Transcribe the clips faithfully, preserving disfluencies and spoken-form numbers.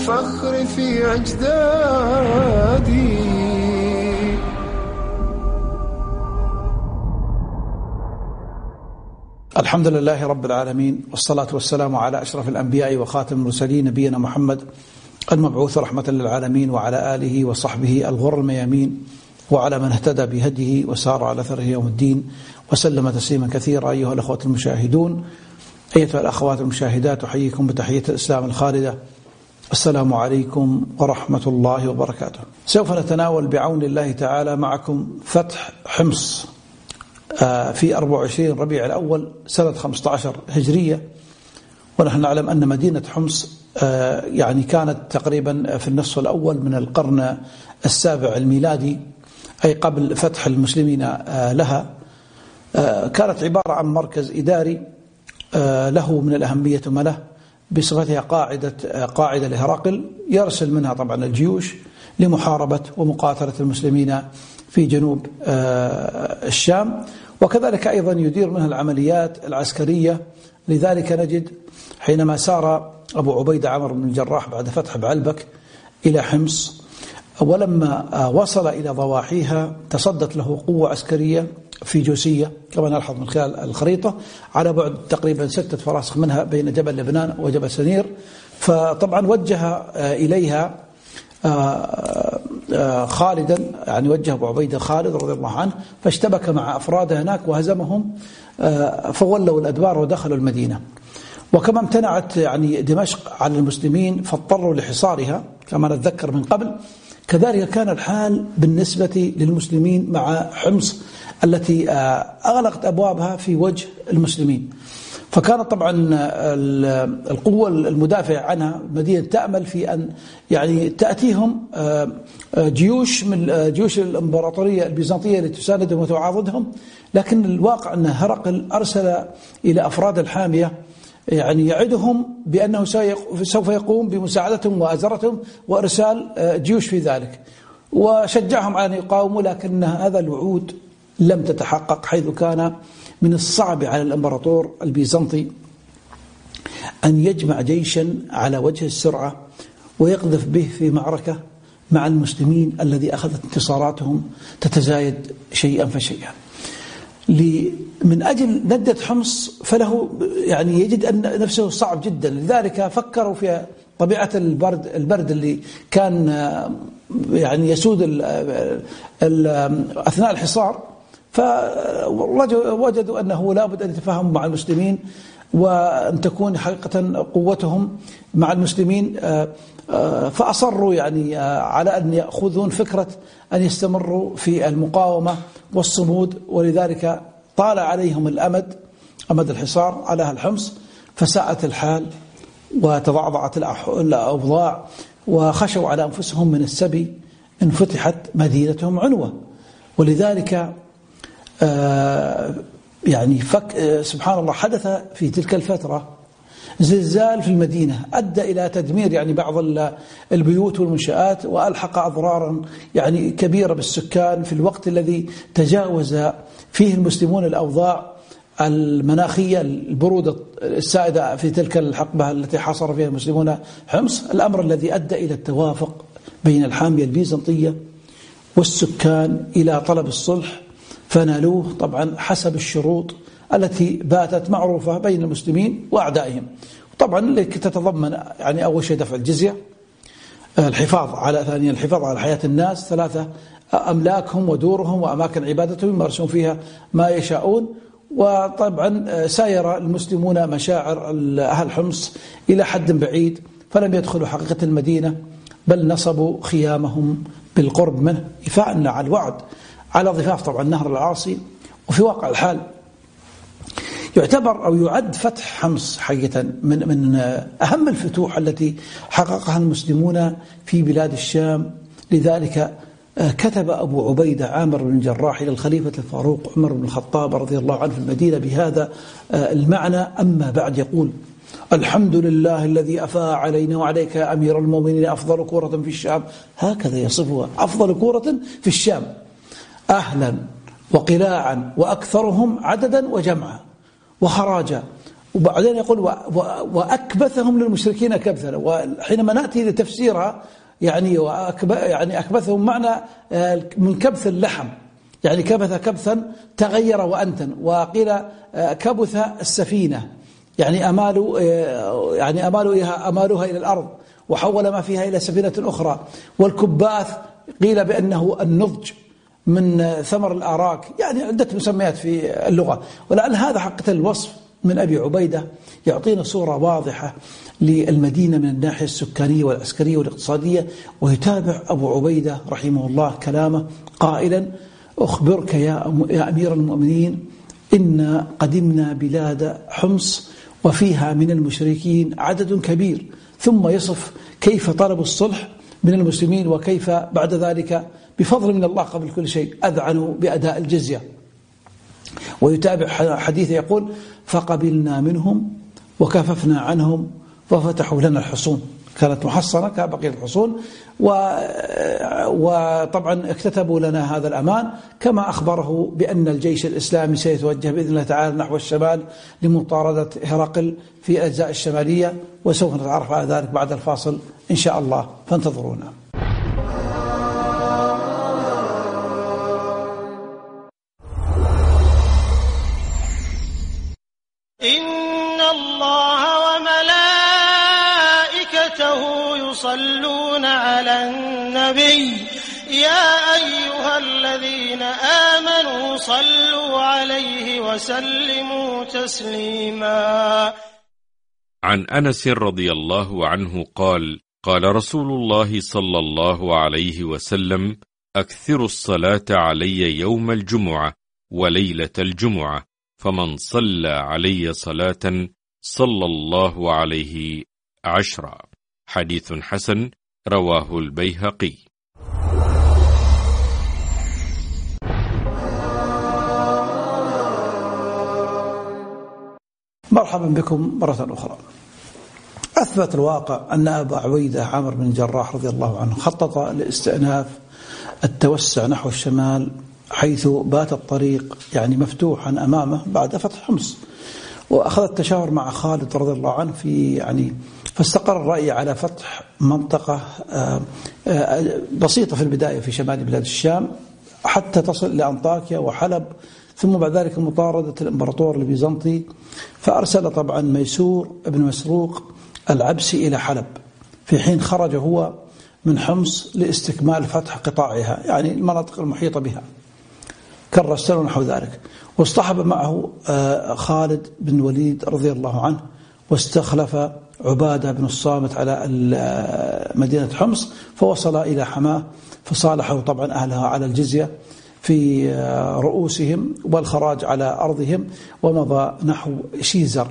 الفخر في أجدادي. الحمد لله رب العالمين، والصلاة والسلام على أشرف الأنبياء وخاتم المرسلين نبينا محمد المبعوث رحمة للعالمين، وعلى آله وصحبه الغر الميامين، وعلى من اهتدى بهديه وسار على أثره يوم الدين، وسلم تسليما كثيرا. أيها الأخوة المشاهدون، أيتها الأخوات المشاهدات، أحييكم بتحية الإسلام الخالدة. السلام عليكم ورحمة الله وبركاته. سوف نتناول بعون الله تعالى معكم فتح حمص في أربعة وعشرين ربيع الأول سنة خمسة عشر هجرية، ونحن نعلم أن مدينة حمص يعني كانت تقريبا في النصف الأول من القرن السابع الميلادي، أي قبل فتح المسلمين لها. كانت عبارة عن مركز إداري له من الأهمية ما له، بصفتها قاعدة قاعدة لهرقل يرسل منها طبعا الجيوش لمحاربة ومقاتلة المسلمين في جنوب الشام، وكذلك أيضا يدير منها العمليات العسكرية. لذلك نجد حينما سار أبو عبيدة عامر بن الجراح بعد فتح بعلبك إلى حمص، ولما وصل إلى ضواحيها تصدت له قوة عسكرية في جوسية كما نلحظ من خلال الخريطة، على بعد تقريبا ستة فراسخ منها بين جبل لبنان وجبل سنير. فطبعا وجه إليها خالدا، يعني وجه أبو عبيدة خالد رضي الله عنه، فاشتبك مع أفراد هناك وهزمهم، فولوا الأدبار ودخلوا المدينة. وكما امتنعت يعني دمشق على المسلمين فاضطروا لحصارها كما نتذكر من قبل، كذلك كان الحال بالنسبة للمسلمين مع حمص التي أغلقت أبوابها في وجه المسلمين. فكانت طبعا القوة المدافعة عنها المدينة تأمل في أن يعني تأتيهم جيوش من جيوش الإمبراطورية البيزنطية لتساندهم وتعاضدهم، لكن الواقع أن هرقل أرسل إلى أفراد الحامية يعني يعدهم بأنه سوف يقوم بمساعدتهم وأزرتهم وإرسال جيوش في ذلك، وشجعهم على أن يقاوموا، لكن هذا الوعود لم تتحقق، حيث كان من الصعب على الإمبراطور البيزنطي أن يجمع جيشا على وجه السرعة ويقذف به في معركة مع المسلمين الذي أخذت انتصاراتهم تتزايد شيئا فشيئا. من أجل ندة حمص فله يعني يجد أن نفسه صعب جدا، لذلك فكروا في طبيعة البرد البرد اللي كان يعني يسود ال ال أثناء الحصار، فوجدوا أنه لا بد أن يتفاهموا مع المسلمين وأن تكون حقيقة قوتهم مع المسلمين، فأصروا يعني على أن يأخذون فكرة أن يستمروا في المقاومة والصمود، ولذلك طال عليهم الأمد أمد الحصار على أهل حمص، فساءت الحال وتضعضعت الأوضاع وخشوا على أنفسهم من السبي إن فتحت مدينتهم عنوة. ولذلك آه يعني فك سبحان الله حدث في تلك الفترة زلزال في المدينة أدى إلى تدمير يعني بعض البيوت والمنشآت، وألحق أضرارا يعني كبيرة بالسكان في الوقت الذي تجاوز فيه المسلمون الأوضاع المناخية البرودة السائدة في تلك الحقبة التي حاصر فيها المسلمون حمص، الأمر الذي أدى إلى التوافق بين الحامية البيزنطية والسكان إلى طلب الصلح، فنالوه طبعا حسب الشروط التي باتت معروفة بين المسلمين وأعدائهم. طبعا لكي تتضمن يعني أول شيء دفع الجزية، الحفاظ على ثانيا الحفاظ على حياة الناس، ثلاثة أملاكهم ودورهم وأماكن عبادتهم يمارسون فيها ما يشاءون. وطبعا ساير المسلمون مشاعر أهل حمص إلى حد بعيد، فلم يدخلوا حقيقة المدينة، بل نصبوا خيامهم بالقرب منه إفاء على الوعد على ضفاف طبعا نهر العاصي. وفي واقع الحال يعتبر أو يعد فتح حمص حقيقة من من أهم الفتوح التي حققها المسلمون في بلاد الشام. لذلك كتب أبو عبيدة عامر بن الجراح إلى الخليفة الفاروق عمر بن الخطاب رضي الله عنه في المدينة بهذا المعنى: أما بعد، يقول: الحمد لله الذي أفاء علينا وعليك يا أمير المؤمنين أفضل كورة في الشام. هكذا يصفها: أفضل كورة في الشام، أهلا وقلاعا وأكثرهم عددا وجمعا وخراجا وبعدين يقول وأكبثهم للمشركين كبثا. وحينما نأتي لتفسيرها يعني يعني أكبثهم معنى من كبث اللحم، يعني كبث كبثا تغير وأنتن. وقيل كبث السفينة يعني أمالوا يعني أمالوا إليها أمالها إلى الأرض وحول ما فيها إلى سفينة أخرى. والكباث قيل بأنه النضج من ثمر الآراك، يعني عدة مسميات في اللغة. ولعل هذا حقيقة الوصف من أبي عبيدة يعطينا صورة واضحة للمدينة من الناحية السكانية والعسكرية والاقتصادية. ويتابع أبو عبيدة رحمه الله كلامه قائلا: أخبرك يا أمير المؤمنين إن قدمنا بلاد حمص وفيها من المشركين عدد كبير. ثم يصف كيف طلبوا الصلح من المسلمين وكيف بعد ذلك بفضل من الله قبل كل شيء أذعنوا بأداء الجزية. ويتابع حديث يقول: فقبلنا منهم وكففنا عنهم وفتحوا لنا الحصون، كانت محصنة كبقية الحصون، وطبعا اكتتبوا لنا هذا الأمان، كما أخبره بأن الجيش الإسلامي سيتوجه بإذن الله تعالى نحو الشمال لمطاردة هرقل في الأجزاء الشمالية. وسوف نتعرف على ذلك بعد الفاصل إن شاء الله، فانتظرونا. إن الله وملائكته يصلون على النبي يا أيها الذين آمنوا صلوا عليه وسلموا تسليما. عن أنس رضي الله عنه قال: قال رسول الله صلى الله عليه وسلم: أكثروا الصلاة علي يوم الجمعة وليلة الجمعة، فمن صلى علي صلاة صلى الله عليه عشرا. حديث حسن رواه البيهقي. مرحبا بكم مرة أخرى. أثبت الواقع أن أبا عبيدة عامر بن الجراح رضي الله عنه خطط لاستئناف التوسع نحو الشمال، حيث بات الطريق يعني مفتوحا أمامه بعد فتح حمص. وأخذ التشاور مع خالد رضي الله عنه في يعني فاستقر الرأي على فتح منطقة بسيطة في البداية في شمال بلاد الشام حتى تصل لأنطاكيا وحلب، ثم بعد ذلك مطاردة الإمبراطور البيزنطي. فأرسل طبعا ميسور بن مسروق العبسي إلى حلب، في حين خرج هو من حمص لاستكمال فتح قطاعها، يعني المناطق المحيطة بها كالرسل ونحو ذلك. واصطحب معه خالد بن وليد رضي الله عنه، واستخلف عبادة بن الصامت على مدينة حمص، فوصل إلى حماه، فصالحوا طبعا أهلها على الجزية في رؤوسهم والخراج على أرضهم، ومضى نحو شيزر.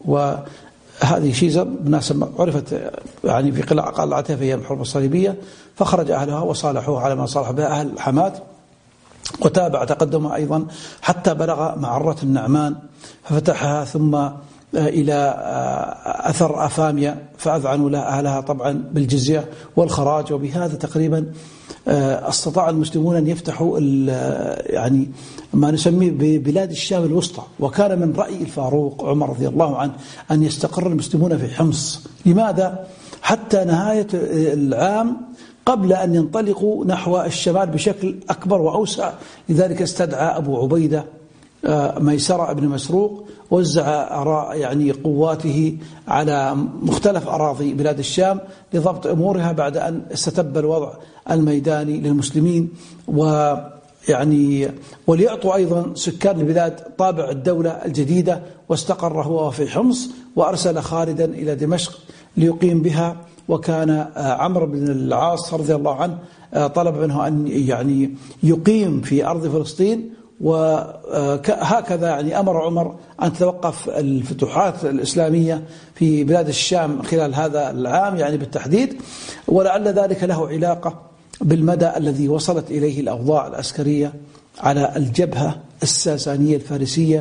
وهذه شيزر بالنسبة عرفت يعني في قلعتها في أيام الحرب الصليبية، فخرج أهلها وصالحوه على ما صالح بها أهل حماة، وتابع تقدمها أيضا حتى بلغ معرة النعمان ففتحها، ثم إلى أثر أفاميا فأذعنوا لها أهلها طبعا بالجزية والخراج. وبهذا تقريبا استطاع المسلمون أن يفتحوا يعني ما نسميه ببلاد الشام الوسطى. وكان من رأي الفاروق عمر رضي الله عنه أن يستقر المسلمون في حمص. لماذا؟ حتى نهاية العام قبل أن ينطلقوا نحو الشمال بشكل أكبر وأوسع. لذلك استدعى أبو عبيدة ميسرة بن مسروق، وزع يعني قواته على مختلف أراضي بلاد الشام لضبط أمورها بعد أن استتب الوضع الميداني للمسلمين، ويعني وليعطوا أيضا سكان البلاد طابع الدولة الجديدة. واستقر هو في حمص، وأرسل خالدا إلى دمشق ليقيم بها. وكان عمرو بن العاص رضي الله عنه طلب منه أن يعني يقيم في أرض فلسطين، وهكذا يعني أمر عمر أن تتوقف الفتوحات الإسلامية في بلاد الشام خلال هذا العام يعني بالتحديد. ولعل ذلك له علاقة بالمدى الذي وصلت إليه الأوضاع العسكرية على الجبهة الساسانية الفارسية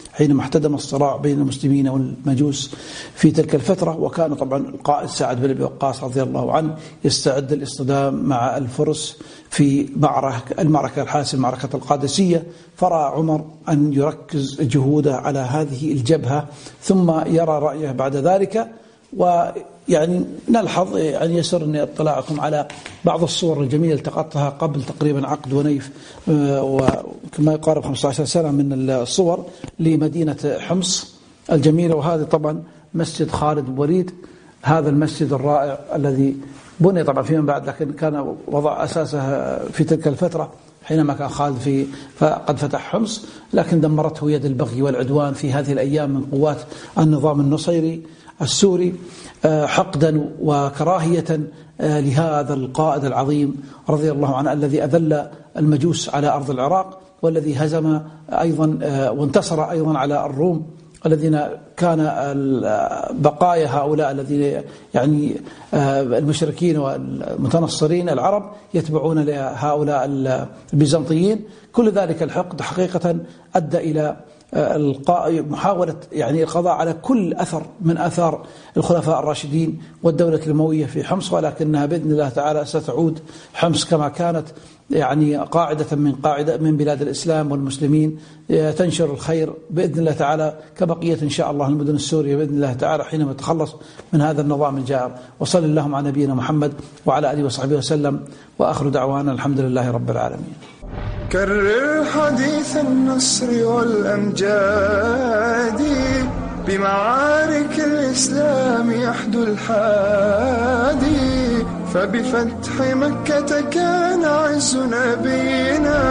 حينما احتدم الصراع بين المسلمين والمجوس في تلك الفترة. وكان طبعا القائد سعد بن أبي وقاص رضي الله عنه يستعد للاصطدام مع الفرس في معركة المعركة الحاسمة معركة القادسية، فرأى عمر أن يركز جهوده على هذه الجبهة ثم يرى رأيه بعد ذلك. ويعني نلحظ يعني يسرني اطلاعكم على بعض الصور الجميلة التقطتها قبل تقريبا عقد ونيف وكما يقارب خمسة عشر سنة من الصور لمدينة حمص الجميلة. وهذا طبعا مسجد خالد بن وليد، هذا المسجد الرائع الذي بني طبعا فيما بعد، لكن كان وضع أساسه في تلك الفترة حينما كان خالد في فقد فتح حمص، لكن دمرته يد البغي والعدوان في هذه الأيام من قوات النظام النصيري السوري حقدا وكراهية لهذا القائد العظيم رضي الله عنه الذي أذل المجوس على أرض العراق، والذي هزم أيضا وانتصر أيضا على الروم الذين كان بقايا هؤلاء الذين يعني المشركين والمتنصرين العرب يتبعون لهؤلاء البيزنطيين. كل ذلك الحقد حقيقة أدى إلى محاولة يعني القضاء على كل أثر من أثار الخلفاء الراشدين والدولة الأموية في حمص، ولكنها بإذن الله تعالى ستعود حمص كما كانت يعني قاعدة من قاعدة من بلاد الإسلام والمسلمين، تنشر الخير بإذن الله تعالى كبقية إن شاء الله المدن السورية بإذن الله تعالى حينما تخلص من هذا النظام الجائر. وصلى اللهم على نبينا محمد وعلى آله وصحبه وسلم، وآخر دعوانا الحمد لله رب العالمين. كرر حديث النصر والأمجاد بمعارك الإسلام يحدو الحادي، فبفتح مكة كان عز نبينا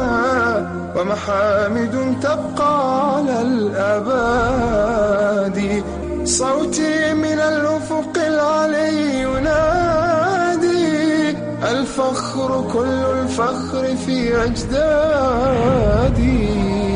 ومحامد تبقى على الأباد. صوتي من الأفق العلي ينادي الفخر كل الفخر في أجدادي.